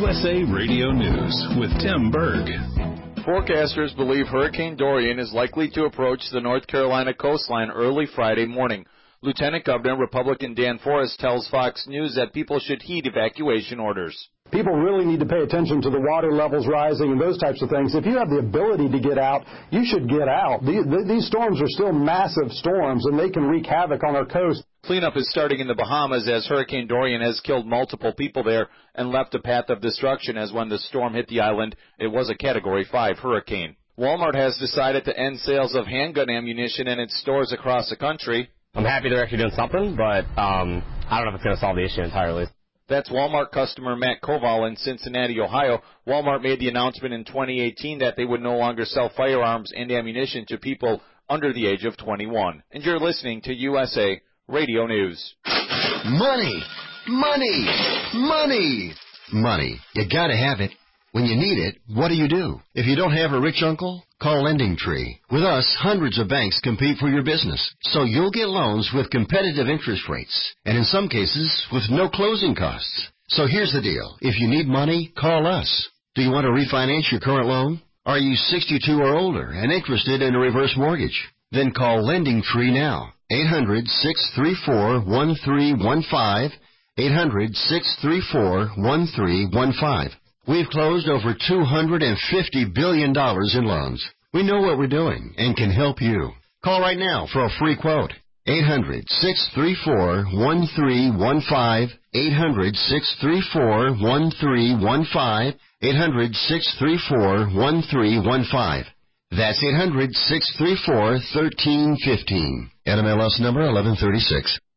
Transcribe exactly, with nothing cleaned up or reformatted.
S A Radio News with Tim Berg. Forecasters believe Hurricane Dorian is likely to approach the North Carolina coastline early Friday morning. Lieutenant Governor Republican Dan Forest tells Fox News that people should heed evacuation orders. People really need to pay attention to the water levels rising and those types of things. If you have the ability to get out, you should get out. These storms are still massive storms, and they can wreak havoc on our coast. Cleanup is starting in the Bahamas as Hurricane Dorian has killed multiple people there and left a path of destruction, as when the storm hit the island, it was a Category five hurricane. Walmart has decided to end sales of handgun ammunition in its stores across the country. I'm happy they're actually doing something, but um, I don't know if it's going to solve the issue entirely. That's Walmart customer Matt Koval in Cincinnati, Ohio. Walmart made the announcement in twenty eighteen that they would no longer sell firearms and ammunition to people under the age of twenty-one. And you're listening to U S A Radio News. Money, money, money, money. You gotta have it. When you need it, what do you do? If you don't have a rich uncle, call LendingTree. With us, hundreds of banks compete for your business, so you'll get loans with competitive interest rates, and in some cases, with no closing costs. So here's the deal. If you need money, call us. Do you want to refinance your current loan? Are you sixty-two or older and interested in a reverse mortgage? Then call LendingTree now. eight hundred, six three four, one three one five, eight hundred, six three four, one three one five. We've closed over two hundred fifty billion dollars in loans. We know what we're doing and can help you. Call right now for a free quote. eight hundred, six three four, one three one five, eight hundred, six three four, one three one five, eight hundred, six three four, one three one five. That's eight hundred, six three four, one three one five. N M L S number eleven thirty-six.